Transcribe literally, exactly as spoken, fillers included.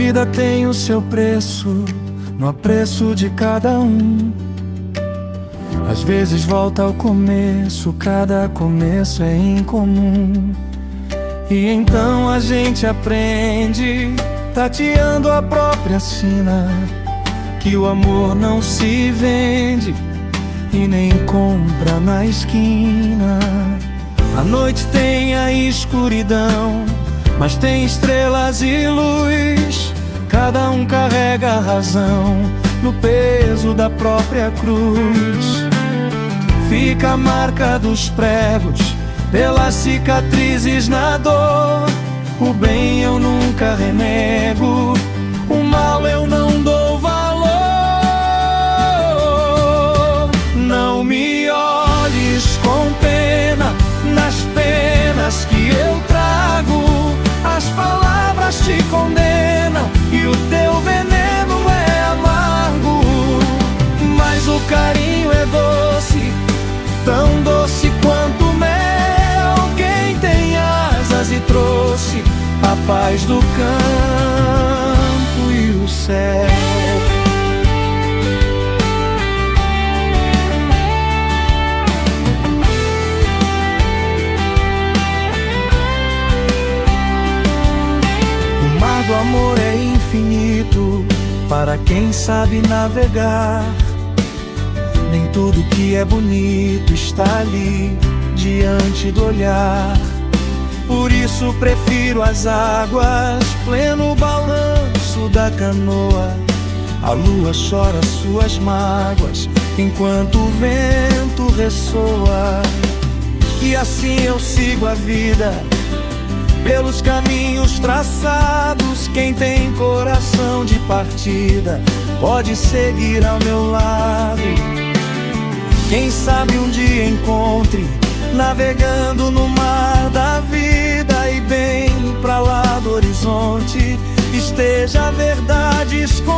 vida tem o seu preço, no apreço de cada um. Às vezes volta ao começo, cada começo é incomum. E então a gente aprende, tateando a própria sina, que o amor não se vende e nem compra na esquina. A noite tem a escuridão, mas tem estrelas e luz. Cada um carrega a razão no peso da própria cruz. Fica a marca dos pregos pelas cicatrizes na dor. O bem eu nunca renego, o mal eu não dou valor. Não me olhes com pena nas penas que eu trago. As palavras te condenam e o teu veneno é amargo. Mas o carinho é doce, tão doce quanto mel. Quem tem asas e trouxe a paz do campo e o céu. O mar do amor é infinito para quem sabe navegar. Nem tudo que é bonito está ali diante do olhar. Por isso prefiro as águas, pleno balanço da canoa. A lua chora suas mágoas enquanto o vento ressoa. E assim eu sigo a vida pelos caminhos traçados. Quem tem coração de partida pode seguir ao meu lado. Quem sabe um dia encontre, navegando no mar da vida, e bem pra lá do horizonte esteja a verdade escondida.